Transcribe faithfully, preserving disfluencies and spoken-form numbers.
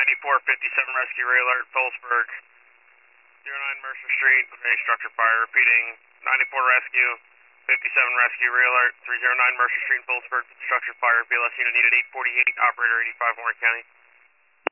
ninety-four fifty-seven Rescue Ray Alert, Phillipsburg, zero nine Mercer Street, any structure fire. Repeating, ninety-four Rescue, fifty-seven Rescue Ray Alert, three zero nine Mercer Street, Phillipsburg, structure fire. B L S unit needed eight forty-eight, operator eighty-five, Warren County.